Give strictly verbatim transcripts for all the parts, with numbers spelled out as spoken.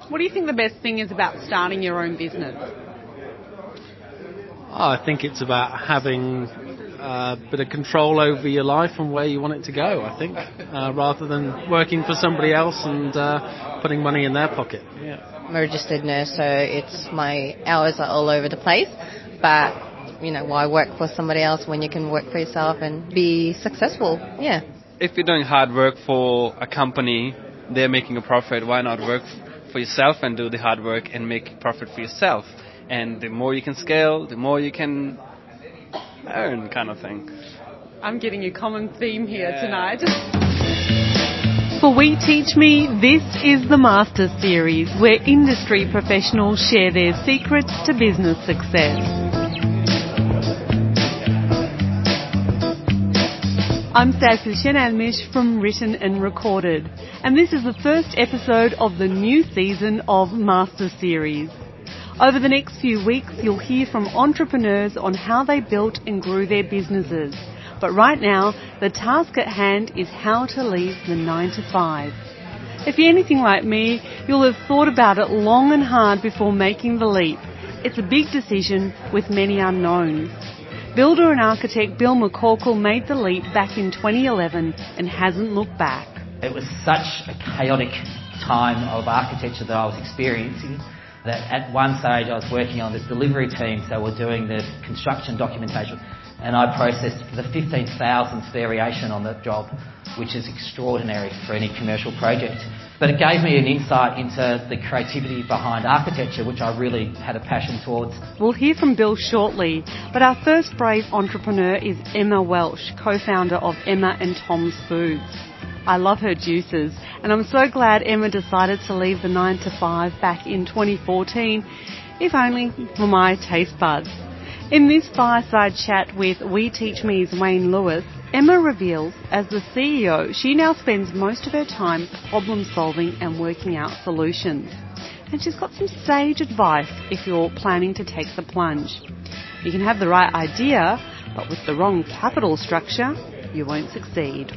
What do you think the best thing is about starting your own business? Oh, I think it's about having a bit of control over your life and where you want it to go, I think, uh, rather than working for somebody else and uh, putting money in their pocket. Yeah. I'm a registered nurse, so it's my hours are all over the place, but you know, why work for somebody else when you can work for yourself and be successful? Yeah. If you're doing hard work for a company, they're making a profit, why not work for yourself and do the hard work and make profit for yourself? And the more you can scale, the more you can earn, kind of thing. I'm getting a common theme here yeah. tonight. For We Teach Me, this is the Master Series, where industry professionals share their secrets to business success. I'm Sassy Shenalmish from Written and Recorded, and this is the first episode of the new season of Master Series. Over the next few weeks, you'll hear from entrepreneurs on how they built and grew their businesses. But right now, the task at hand is how to leave the nine to five. If you're anything like me, you'll have thought about it long and hard before making the leap. It's a big decision with many unknowns. Builder and architect Bill McCorkle made the leap back in twenty eleven and hasn't looked back. It was such a chaotic time of architecture that I was experiencing that at one stage I was working on this delivery team, so we're doing the construction documentation, and I processed the fifteen thousandth variation on that job, which is extraordinary for any commercial project. But it gave me an insight into the creativity behind architecture, which I really had a passion towards. We'll hear from Bill shortly, but our first brave entrepreneur is Emma Welsh, co-founder of Emma and Tom's Foods. I love her juices, and I'm so glad Emma decided to leave the nine to five back in twenty fourteen, if only for my taste buds. In this fireside chat with We Teach Me's Wayne Lewis, Emma reveals, as the C E O, she now spends most of her time problem solving and working out solutions. And she's got some sage advice if you're planning to take the plunge. You can have the right idea, but with the wrong capital structure, you won't succeed.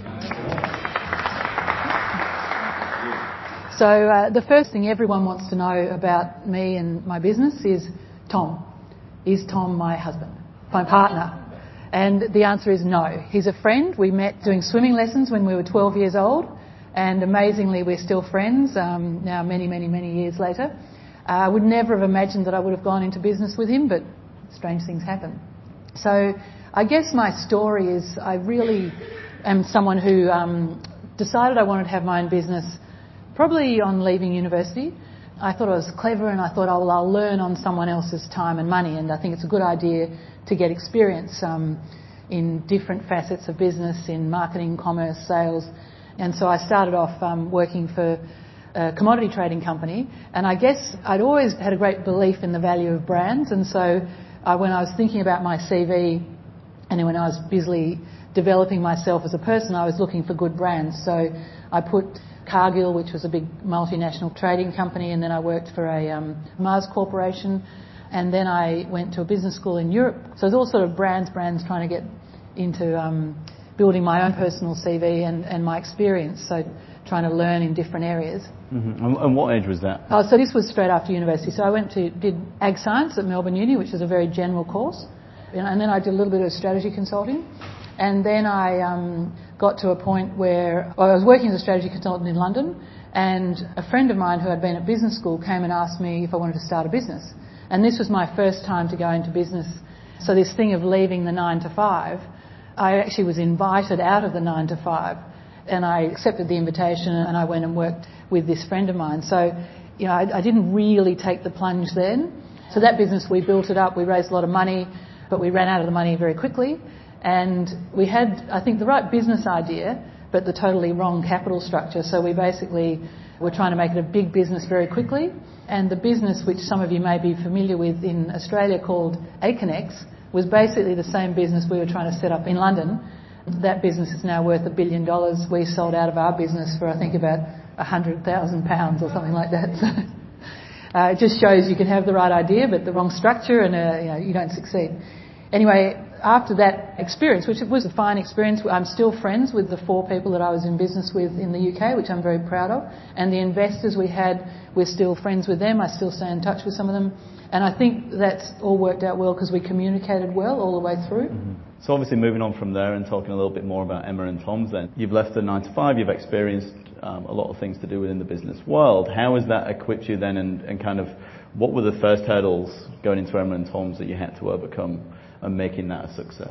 So uh, the first thing everyone wants to know about me and my business is Tom. Is Tom my husband, my partner? And the answer is no. He's a friend. We met doing swimming lessons when we were twelve years old, and amazingly we're still friends um, now many, many, many years later. Uh, I would never have imagined that I would have gone into business with him, but strange things happen. So I guess my story is I really am someone who um, decided I wanted to have my own business probably on leaving university. I thought I was clever and I thought, oh, well, I'll learn on someone else's time and money, and I think it's a good idea to get experience um, in different facets of business, in marketing, commerce, sales. And so I started off um, working for a commodity trading company, and I guess I'd always had a great belief in the value of brands, and so uh, when I was thinking about my C V and when I was busily developing myself as a person, I was looking for good brands. So I put Cargill, which was a big multinational trading company, and then I worked for a um, Mars Corporation, and then I went to a business school in Europe. So there's all sort of brands, brands trying to get into um, building my own personal C V and, and my experience, so trying to learn in different areas. Mm-hmm. And, and what age was that? Oh, so this was straight after university. So I went to did Ag Science at Melbourne Uni, which is a very general course, and then I did a little bit of strategy consulting. And then I um, got to a point where well, I was working as a strategy consultant in London, and a friend of mine who had been at business school came and asked me if I wanted to start a business. And this was my first time to go into business. So this thing of leaving the nine to five, I actually was invited out of the nine to five, and I accepted the invitation and I went and worked with this friend of mine. So, you know, I, I didn't really take the plunge then. So that business, we built it up, we raised a lot of money, but we ran out of the money very quickly. And we had, I think, the right business idea, but the totally wrong capital structure. So we basically were trying to make it a big business very quickly. And the business, which some of you may be familiar with in Australia, called Aconex, was basically the same business we were trying to set up in London. That business is now worth a billion dollars. We sold out of our business for, I think, about a hundred thousand pounds or something like that. So uh, it just shows you can have the right idea, but the wrong structure, and uh, you know, you don't succeed. Anyway, after that experience, which was a fine experience, I'm still friends with the four people that I was in business with in the U K, which I'm very proud of. And the investors we had, we're still friends with them. I still stay in touch with some of them. And I think that's all worked out well because we communicated well all the way through. Mm-hmm. So obviously moving on from there and talking a little bit more about Emma and Tom's then. You've left the nine to five, you've experienced um, a lot of things to do within the business world. How has that equipped you then, and, and kind of what were the first hurdles going into Emma and Tom's that you had to overcome and making that a success?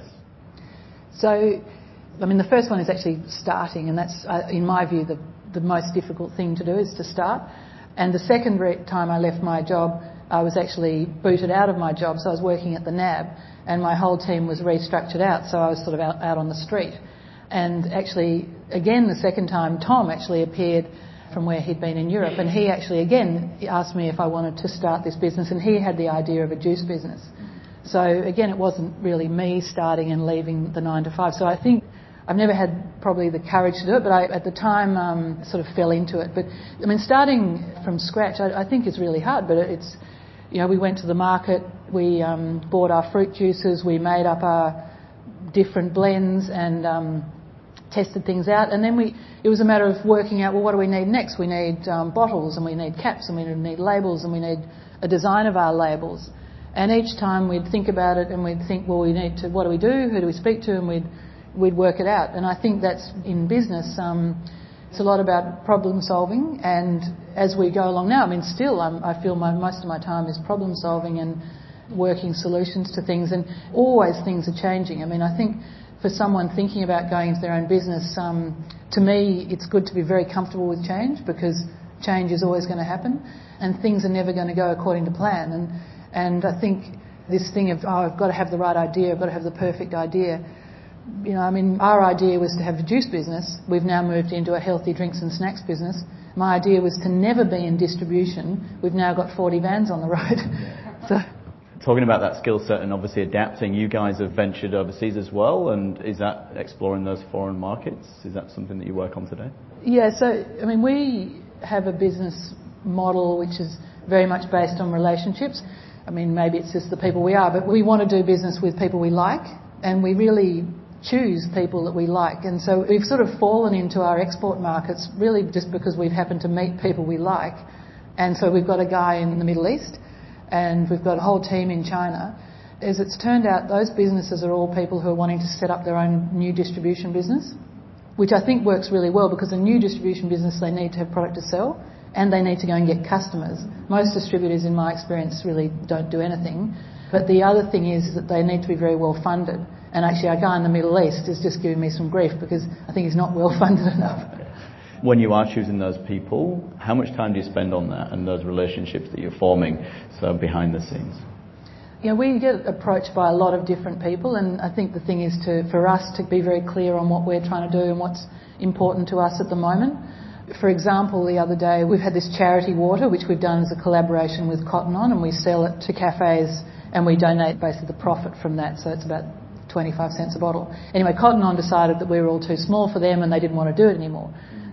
So, I mean, the first one is actually starting, and that's, uh, in my view, the, the most difficult thing to do is to start. And the second re- time I left my job, I was actually booted out of my job, so I was working at the N A B, and my whole team was restructured out, so I was sort of out, out on the street. And actually, again, the second time, Tom actually appeared from where he'd been in Europe, and he actually, again, asked me if I wanted to start this business, and he had the idea of a juice business. So again, it wasn't really me starting and leaving the nine to five. So I think I've never had probably the courage to do it, but I, at the time, um, sort of fell into it. But I mean, starting from scratch, I, I think is really hard. But it's, you know, we went to the market, we um, bought our fruit juices, we made up our different blends and um, tested things out, and then we. It was a matter of working out, well, what do we need next? We need um, bottles, and we need caps, and we need labels, and we need a design of our labels. And each time we'd think about it and we'd think, well, we need to, what do we do? Who do we speak to? And we'd, we'd work it out. And I think that's in business. Um, it's a lot about problem solving. And as we go along now, I mean, still, I'm, I feel my, most of my time is problem solving and working solutions to things. And always things are changing. I mean, I think for someone thinking about going into their own business, um, to me, it's good to be very comfortable with change because change is always going to happen and things are never going to go according to plan. And And I think this thing of, oh, I've got to have the right idea, I've got to have the perfect idea. You know, I mean, our idea was to have a juice business. We've now moved into a healthy drinks and snacks business. My idea was to never be in distribution. We've now got forty vans on the road. So, talking about that skill set and obviously adapting, you guys have ventured overseas as well, and is that exploring those foreign markets? Is that something that you work on today? Yeah, so, I mean, we have a business model which is very much based on relationships. I mean, maybe it's just the people we are, but we want to do business with people we like, and we really choose people that we like. And so we've sort of fallen into our export markets really just because we've happened to meet people we like. And so we've got a guy in the Middle East, and we've got a whole team in China. As it's turned out, those businesses are all people who are wanting to set up their own new distribution business, which I think works really well because a new distribution business, they need to have product to sell. And they need to go and get customers. Most distributors, in my experience, really don't do anything. But the other thing is that they need to be very well funded. And actually, our guy in the Middle East is just giving me some grief because I think he's not well funded enough. When you are choosing those people, how much time do you spend on that and those relationships that you're forming, so behind the scenes? You know, we get approached by a lot of different people, and I think the thing is to, for us to be very clear on what we're trying to do and what's important to us at the moment. For example, the other day we've had this charity water which we've done as a collaboration with Cotton On, and we sell it to cafes and we donate basically the profit from that, so it's about twenty-five cents a bottle. Anyway, Cotton On decided that we were all too small for them and they didn't want to do it anymore.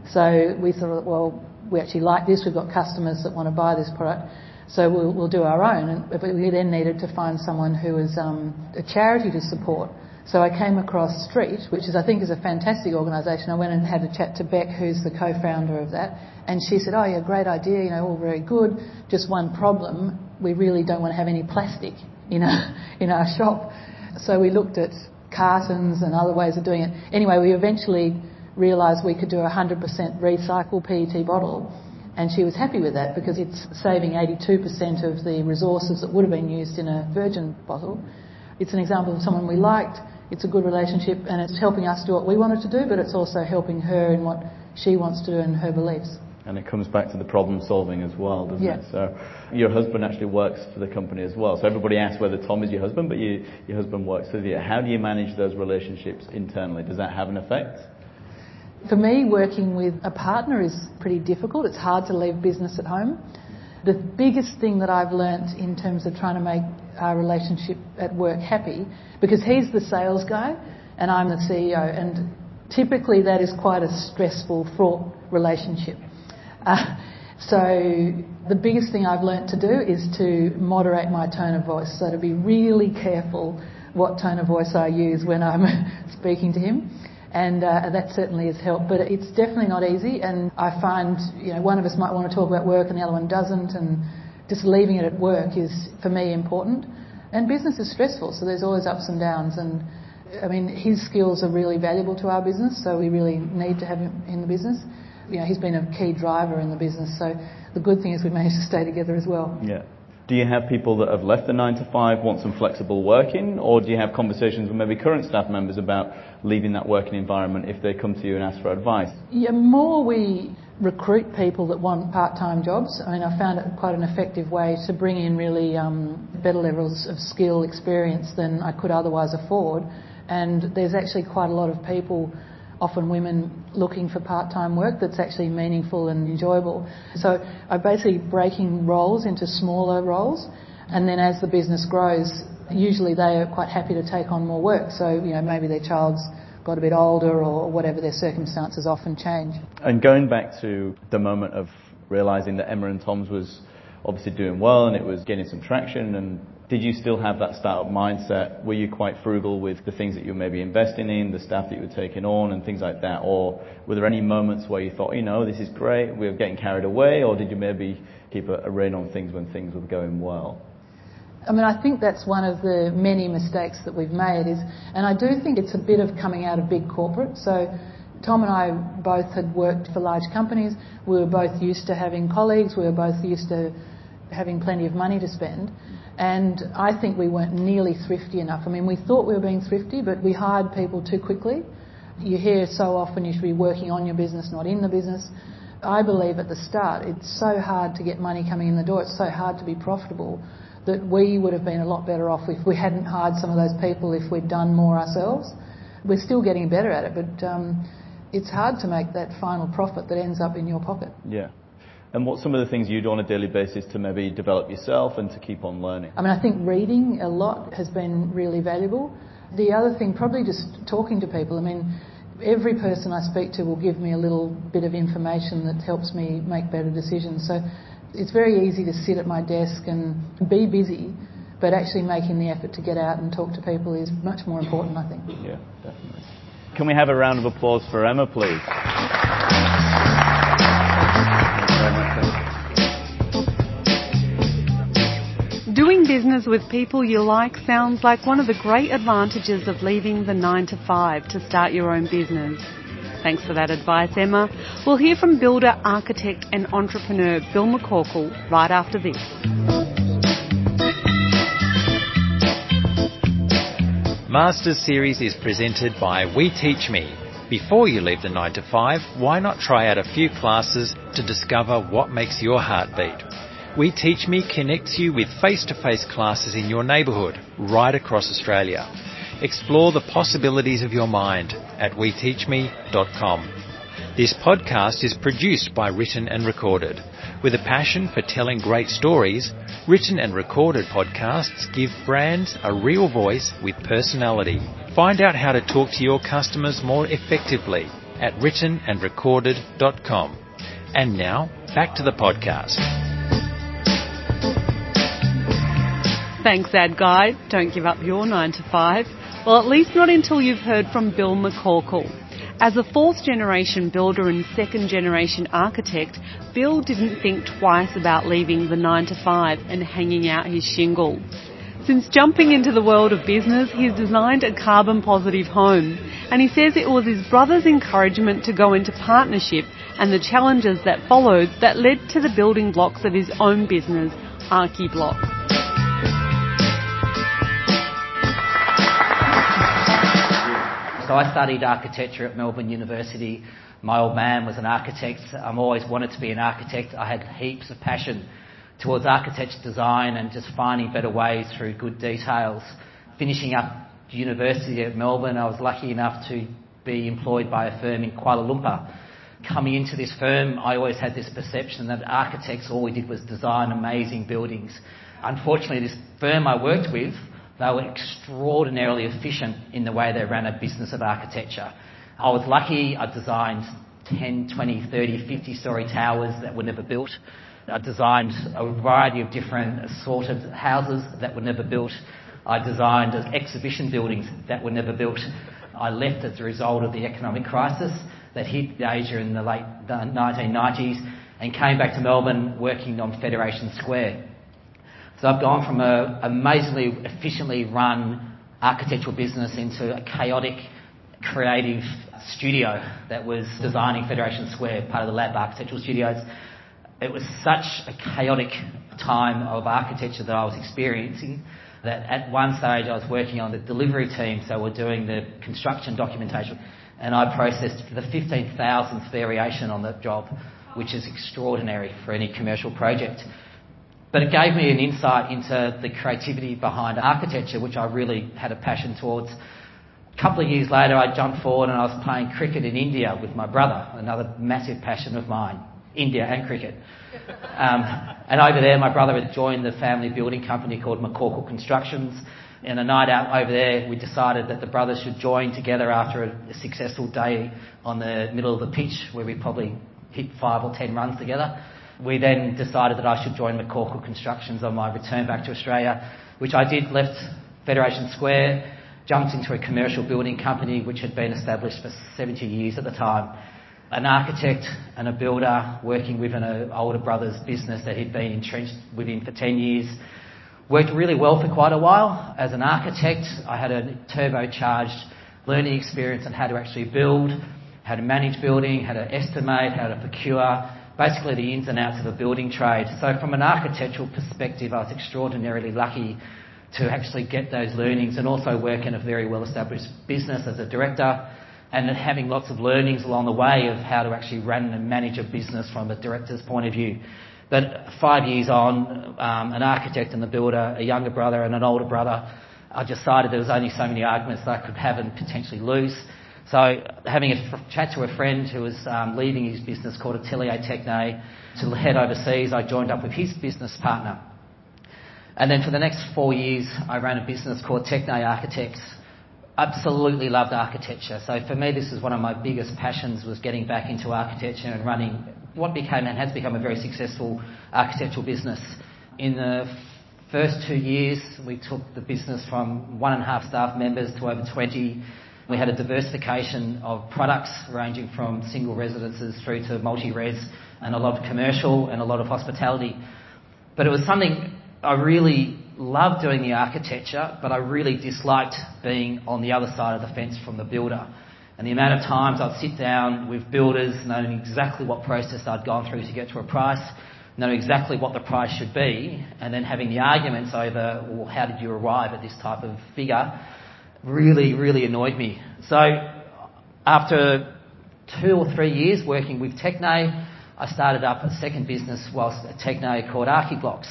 So we thought, well, we actually like this, we've got customers that want to buy this product, so we'll, we'll do our own. And, but we then needed to find someone who was um, a charity to support. So I came across Street, which is, I think, is a fantastic organisation. I went and had a chat to Beck, who's the co-founder of that, and she said, oh, yeah, great idea, you know, all very good. Just one problem, we really don't want to have any plastic in our, in our shop. So we looked at cartons and other ways of doing it. Anyway, we eventually realised we could do a one hundred percent recycled P E T bottle, and she was happy with that because it's saving eighty-two percent of the resources that would have been used in a virgin bottle. It's an example of someone we liked. It's a good relationship and it's helping us do what we wanted to do, but it's also helping her in what she wants to do and her beliefs. And it comes back to the problem solving as well, doesn't yeah. it? So your husband actually works for the company as well. So everybody asks whether Tom is your husband, but you, your husband works with you. How do you manage those relationships internally? Does that have an effect? For me, working with a partner is pretty difficult. It's hard to leave business at home. The biggest thing that I've learnt in terms of trying to make our relationship at work happy, because he's the sales guy and I'm the C E O, and typically that is quite a stressful, fraught relationship. Uh, so the biggest thing I've learnt to do is to moderate my tone of voice, so to be really careful what tone of voice I use when I'm speaking to him. And uh, that certainly has helped, but it's definitely not easy. And I find, you know, one of us might want to talk about work and the other one doesn't, and just leaving it at work is, for me, important. And business is stressful, so there's always ups and downs. And I mean, his skills are really valuable to our business, so we really need to have him in the business. You know, he's been a key driver in the business, so the good thing is we've managed to stay together as well. Yeah. Do you have people that have left the nine to five, want some flexible working, or do you have conversations with maybe current staff members about leaving that working environment if they come to you and ask for advice? Yeah, more we recruit people that want part-time jobs. I mean, I found it quite an effective way to bring in really um, better levels of skill, experience than I could otherwise afford. And there's actually quite a lot of people, often women, looking for part-time work that's actually meaningful and enjoyable. So I'm basically breaking roles into smaller roles, and then as the business grows, usually they are quite happy to take on more work. So, you know, maybe their child's got a bit older or whatever, their circumstances often change. And going back to the moment of realising that Emma and Tom's was obviously doing well and it was getting some traction, and did you still have that startup mindset? Were you quite frugal with the things that you were maybe investing in, the staff that you were taking on and things like that? Or were there any moments where you thought, you know, this is great, we're getting carried away? Or did you maybe keep a, a rein on things when things were going well? I mean, I think that's one of the many mistakes that we've made is, and I do think it's a bit of coming out of big corporate. So Tom and I both had worked for large companies. We were both used to having colleagues. We were both used to having plenty of money to spend. And I think we weren't nearly thrifty enough. I mean, we thought we were being thrifty, but we hired people too quickly. You hear so often you should be working on your business, not in the business. I believe at the start it's so hard to get money coming in the door, it's so hard to be profitable, that we would have been a lot better off if we hadn't hired some of those people, if we'd done more ourselves. We're still getting better at it, but um, it's hard to make that final profit that ends up in your pocket. Yeah. And what's some of the things you do on a daily basis to maybe develop yourself and to keep on learning? I mean, I think reading a lot has been really valuable. The other thing, probably just talking to people. I mean, every person I speak to will give me a little bit of information that helps me make better decisions. So it's very easy to sit at my desk and be busy, but actually making the effort to get out and talk to people is much more important, I think. Yeah, definitely. Can we have a round of applause for Emma, please? Doing business with people you like sounds like one of the great advantages of leaving the nine to five to start your own business. Thanks for that advice, Emma. We'll hear from builder, architect and entrepreneur Bill McCorkle right after this. Masters Series is presented by We Teach Me. Before you leave the nine to five, why not try out a few classes to discover what makes your heart beat? We Teach Me connects you with face-to-face classes in your neighbourhood, right across Australia. Explore the possibilities of your mind at we teach me dot com. This podcast is produced by Written and Recorded. With a passion for telling great stories, Written and Recorded podcasts give brands a real voice with personality. Find out how to talk to your customers more effectively at written and recorded dot com. And now, back to the podcast. Thanks, Ad Guy. Don't give up your nine to five. Well, at least not until you've heard from Bill McCorkle. As a fourth-generation builder and second-generation architect, Bill didn't think twice about leaving the nine to five and hanging out his shingle. Since jumping into the world of business, he's designed a carbon-positive home, and he says it was his brother's encouragement to go into partnership and the challenges that followed that led to the building blocks of his own business, Archiblock. So I studied architecture at Melbourne University. My old man was an architect. I've always wanted to be an architect. I had heaps of passion towards architecture design and just finding better ways through good details. Finishing up university at Melbourne, I was lucky enough to be employed by a firm in Kuala Lumpur. Coming into this firm, I always had this perception that architects, all we did was design amazing buildings. Unfortunately, this firm I worked with, they were extraordinarily efficient in the way they ran a business of architecture. I was lucky. I designed ten, twenty, thirty, fifty storey towers that were never built. I designed a variety of different assorted houses that were never built. I designed exhibition buildings that were never built. I left as a result of the economic crisis that hit Asia in the late nineteen nineties and came back to Melbourne working on Federation Square. So I've gone from an amazingly efficiently run architectural business into a chaotic, creative studio that was designing Federation Square, part of the Lab Architectural Studios. It was such a chaotic time of architecture that I was experiencing that at one stage I was working on the delivery team, so we're doing the construction documentation, and I processed the fifteen thousandth variation on that job, which is extraordinary for any commercial project. But it gave me an insight into the creativity behind architecture, which I really had a passion towards. A couple of years later, I jumped forward and I was playing cricket in India with my brother, another massive passion of mine, India and cricket. Um, and over there, my brother had joined the family building company called McCorkle Constructions. And a night out over there, we decided that the brothers should join together after a, a successful day on the middle of the pitch, where we probably hit five or ten runs together. We then decided that I should join McCorkle Constructions on my return back to Australia, which I did, left Federation Square, jumped into a commercial building company which had been established for seventy years at the time. An architect and a builder working with an older brother's business that he'd been entrenched within for ten years. Worked really well for quite a while. As an architect, I had a turbocharged learning experience on how to actually build, how to manage building, how to estimate, how to procure, basically the ins and outs of a building trade. So from an architectural perspective, I was extraordinarily lucky to actually get those learnings and also work in a very well-established business as a director and having lots of learnings along the way of how to actually run and manage a business from a director's point of view. But five years on, um, an architect and a builder, a younger brother and an older brother, I decided there was only so many arguments that I could have and potentially lose. So having a f- chat to a friend who was um, leaving his business called Atelier Techne to head overseas, I joined up with his business partner. And then for the next four years, I ran a business called Techne Architects. Absolutely loved architecture. So for me, this is one of my biggest passions, was getting back into architecture and running what became and has become a very successful architectural business. In the first two years, we took the business from one and a half staff members to over twenty. We had a diversification of products ranging from single residences through to multi-res and a lot of commercial and a lot of hospitality. But it was something I really loved doing, the architecture, but I really disliked being on the other side of the fence from the builder. And the amount of times I'd sit down with builders knowing exactly what process I'd gone through to get to a price, knowing exactly what the price should be, and then having the arguments over, well, how did you arrive at this type of figure, really, really annoyed me. So after two or three years working with Techne, I started up a second business whilst at Techne called Archiblocks.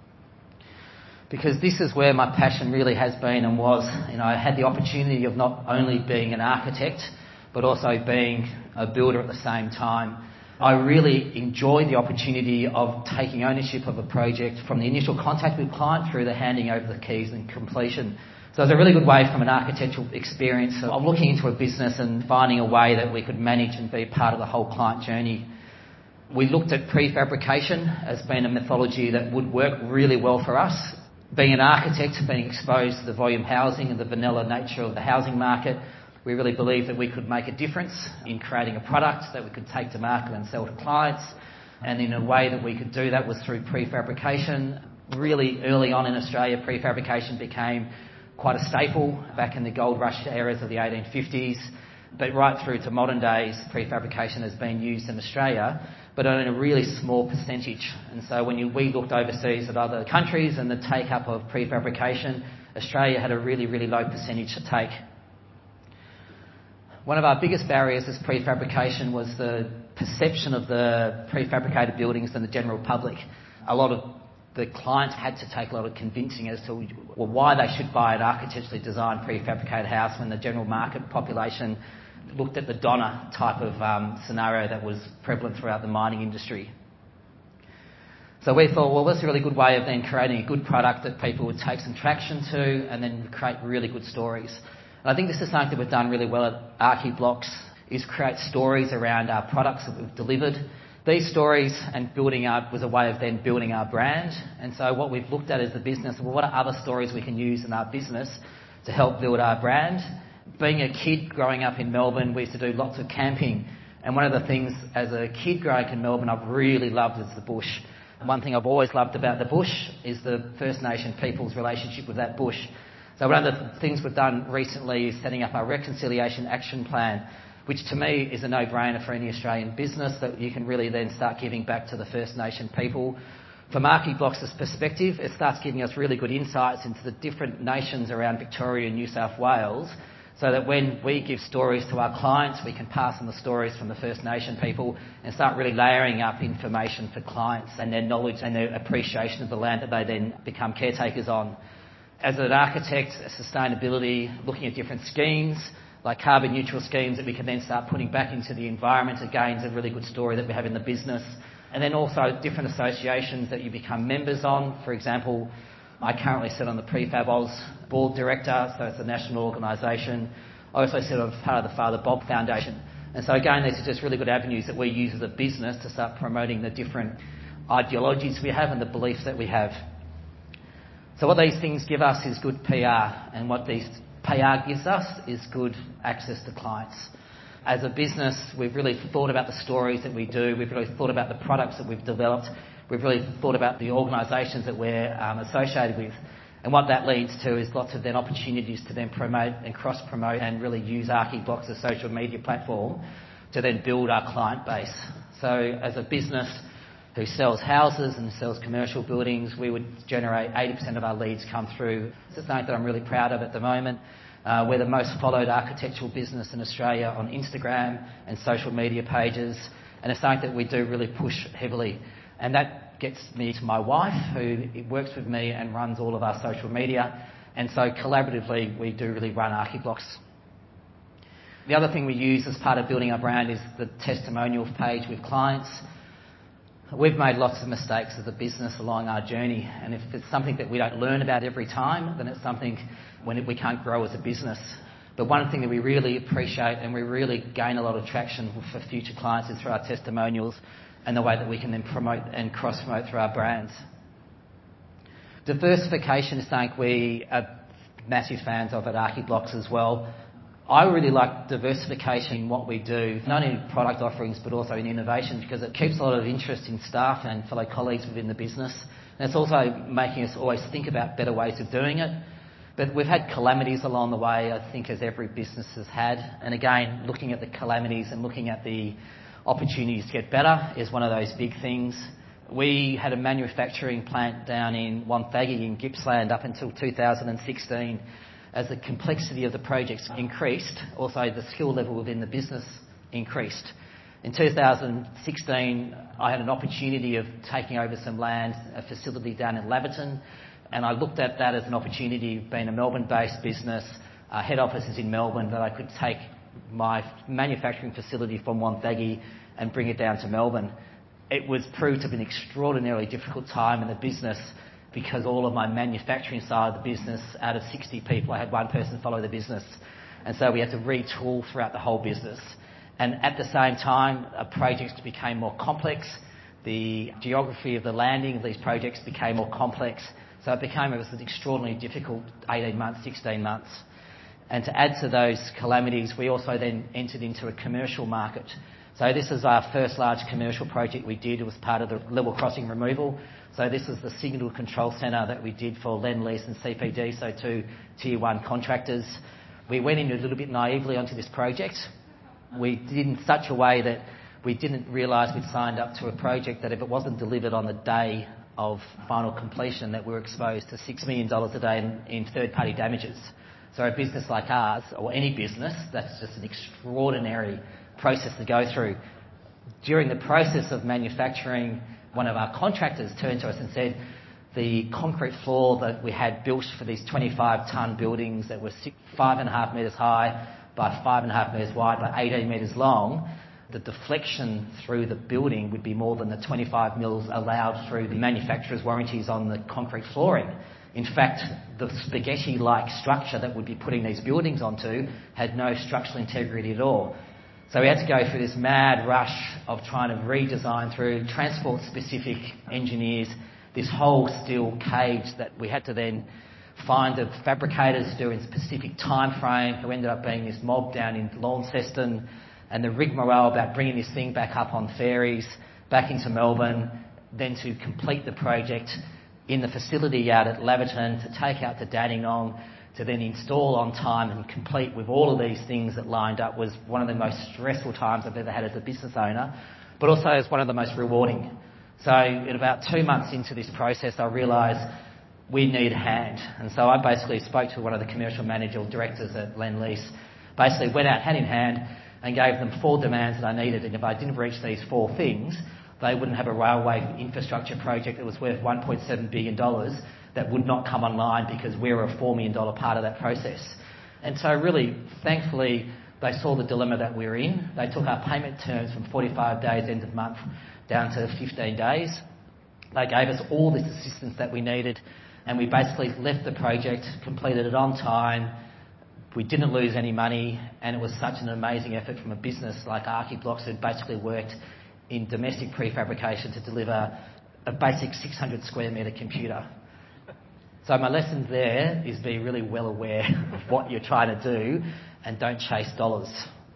Because this is where my passion really has been and was. You know, I had the opportunity of not only being an architect, but also being a builder at the same time. I really enjoyed the opportunity of taking ownership of a project from the initial contact with client through the handing over the keys and completion. So it was a really good way from an architectural experience of looking into a business and finding a way that we could manage and be part of the whole client journey. We looked at prefabrication as being a methodology that would work really well for us. Being an architect, being exposed to the volume housing and the vanilla nature of the housing market, we really believed that we could make a difference in creating a product that we could take to market and sell to clients. And in a way that we could do that was through prefabrication. Really early on in Australia, prefabrication became quite a staple back in the gold rush eras of the eighteen fifties. But right through to modern days, prefabrication has been used in Australia, but on a really small percentage. And so when you, we looked overseas at other countries and the take-up of prefabrication, Australia had a really, really low percentage to take. One of our biggest barriers as prefabrication was the perception of the prefabricated buildings and the general public. A lot of the clients had to take a lot of convincing as to well, why they should buy an architecturally designed prefabricated house when the general market population looked at the Donner type of um, scenario that was prevalent throughout the mining industry. So we thought, well, that's a really good way of then creating a good product that people would take some traction to and then create really good stories. And I think this is something that we've done really well at Archiblocks, is create stories around our products that we've delivered These stories and building our was a way of then building our brand. And so what we've looked at as the business, well, what are other stories we can use in our business to help build our brand? Being a kid growing up in Melbourne, we used to do lots of camping. And one of the things as a kid growing up in Melbourne I've really loved is the bush. And one thing I've always loved about the bush is the First Nation people's relationship with that bush. So one of the things we've done recently is setting up our Reconciliation Action Plan, which to me is a no-brainer for any Australian business, that you can really then start giving back to the First Nation people. From Archiblocks' perspective, it starts giving us really good insights into the different nations around Victoria and New South Wales, so that when we give stories to our clients, we can pass on the stories from the First Nation people and start really layering up information for clients and their knowledge and their appreciation of the land that they then become caretakers on. As an architect, sustainability, looking at different schemes, like carbon neutral schemes that we can then start putting back into the environment, again is a really good story that we have in the business. And then also different associations that you become members on. For example, I currently sit on the Prefab Oz board director, so it's a national organisation. I also sit on part of the Father Bob Foundation. And so again, these are just really good avenues that we use as a business to start promoting the different ideologies we have and the beliefs that we have. So what these things give us is good P R, and what these P R gives us is good access to clients. As a business, we've really thought about the stories that we do. We've really thought about the products that we've developed. We've really thought about the organisations that we're um, associated with. And what that leads to is lots of then opportunities to then promote and cross-promote and really use Archiblocks as a social media platform to then build our client base. So as a business who sells houses and sells commercial buildings, we would generate eighty percent of our leads come through. It's something that I'm really proud of at the moment. Uh, we're the most followed architectural business in Australia on Instagram and social media pages, and it's something that we do really push heavily. And that gets me to my wife, who works with me and runs all of our social media, and so collaboratively we do really run Archiblocks. The other thing we use as part of building our brand is the testimonial page with clients. We've made lots of mistakes as a business along our journey, and if it's something that we don't learn about every time, then it's something when we can't grow as a business. But one thing that we really appreciate and we really gain a lot of traction for future clients is through our testimonials and the way that we can then promote and cross-promote through our brands. Diversification is something we are massive fans of at Archiblocks as well. I really like diversification in what we do, not only in product offerings but also in innovation, because it keeps a lot of interest in staff and fellow colleagues within the business. And it's also making us always think about better ways of doing it. But we've had calamities along the way, I think, as every business has had. And again, looking at the calamities and looking at the opportunities to get better is one of those big things. We had a manufacturing plant down in Wonthaggi in Gippsland up until two thousand sixteen. As the complexity of the projects increased, also the skill level within the business increased. In two thousand sixteen, I had an opportunity of taking over some land, a facility down in Laverton, and I looked at that as an opportunity, being a Melbourne-based business, uh, head office is in Melbourne, that I could take my manufacturing facility from Wonthaggi and bring it down to Melbourne. It was proved to be an extraordinarily difficult time in the business, because all of my manufacturing side of the business, out of sixty people, I had one person follow the business. And so we had to retool throughout the whole business. And at the same time, uh, projects became more complex. The geography of the landing of these projects became more complex. So it became it was an extraordinarily difficult eighteen months, sixteen months. And to add to those calamities, we also then entered into a commercial market. So this is our first large commercial project we did. It was part of the level crossing removal. So this is the signal control centre that we did for Lendlease and C P D, so two tier one contractors. We went in a little bit naively onto this project. We did in such a way that we didn't realise we'd signed up to a project that if it wasn't delivered on the day of final completion, that we were exposed to six million dollars a day in, in third-party damages. So a business like ours, or any business, that's just an extraordinary process to go through. During the process of manufacturing, one of our contractors turned to us and said the concrete floor that we had built for these twenty-five tonne buildings that were six, five and a half metres high by five and a half metres wide by eighteen metres long, the deflection through the building would be more than the twenty-five mils allowed through the manufacturer's warranties on the concrete flooring. In fact, the spaghetti-like structure that we'd be putting these buildings onto had no structural integrity at all. So we had to go through this mad rush of trying to redesign through transport-specific engineers this whole steel cage that we had to then find the fabricators to do in a specific time frame, who ended up being this mob down in Launceston, and the rigmarole about bringing this thing back up on ferries, back into Melbourne, then to complete the project in the facility yard at Laverton, to take out to Dandenong, to then install on time and complete with all of these things that lined up, was one of the most stressful times I've ever had as a business owner, but also as one of the most rewarding. So in about two months into this process, I realised we need a hand. And so I basically spoke to one of the commercial manager or directors at Lendlease, basically went out hand in hand and gave them four demands that I needed. And if I didn't reach these four things, they wouldn't have a railway infrastructure project that was worth one point seven billion dollars that would not come online, because we were a four million dollars part of that process. And so really, thankfully, they saw the dilemma that we were in. They took our payment terms from forty-five days end of month down to fifteen days. They gave us all this assistance that we needed, and we basically left the project, completed it on time. We didn't lose any money, and it was such an amazing effort from a business like Archiblocks, who basically worked in domestic prefabrication to deliver a basic six hundred square metre computer. So my lesson there is be really well aware of what you're trying to do and don't chase dollars.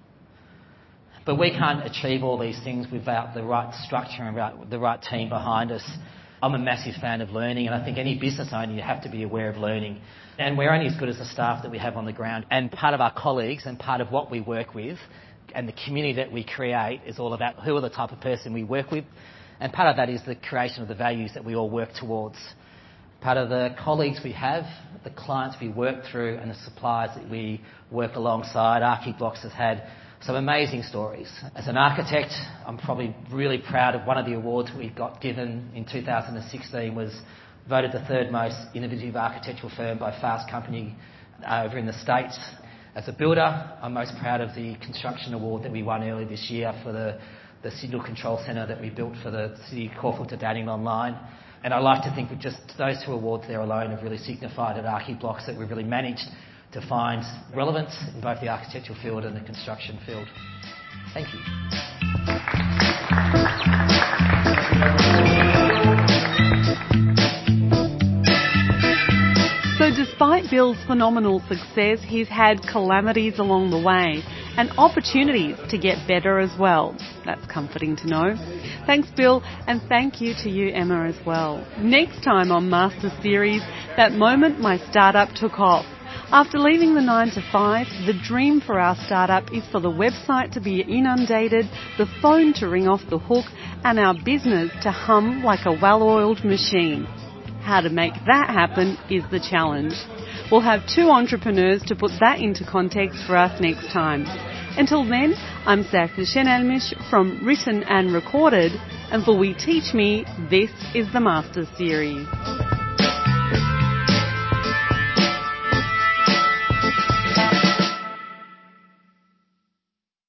But we can't achieve all these things without the right structure and the right team behind us. I'm a massive fan of learning, and I think any business owner, you have to be aware of learning. And we're only as good as the staff that we have on the ground. And part of our colleagues and part of what we work with and the community that we create is all about who are the type of person we work with. And part of that is the creation of the values that we all work towards. Part of the colleagues we have, the clients we work through, and the suppliers that we work alongside. Archiblocks has had some amazing stories. As an architect, I'm probably really proud of one of the awards we got given in two thousand sixteen, was voted the third most innovative architectural firm by Fast Company over in the States. As a builder, I'm most proud of the construction award that we won earlier this year for the, the signal control centre that we built for the City of Caulfield to Dandenong line. And I like to think with just those two awards there alone have really signified at Archiblocks that we've really managed to find relevance in both the architectural field and the construction field. Thank you. So despite Bill's phenomenal success, he's had calamities along the way and opportunities to get better as well. That's comforting to know. Thanks, Bill, and thank you to you, Emma, as well. Next time on Master Series, that moment my startup took off. After leaving the nine to five, the dream for our startup is for the website to be inundated, the phone to ring off the hook, and our business to hum like a well-oiled machine. How to make that happen is the challenge. We'll have two entrepreneurs to put that into context for us next time. Until then, I'm Safia Shenelmish from Written and Recorded, and for We Teach Me, this is the Master Series.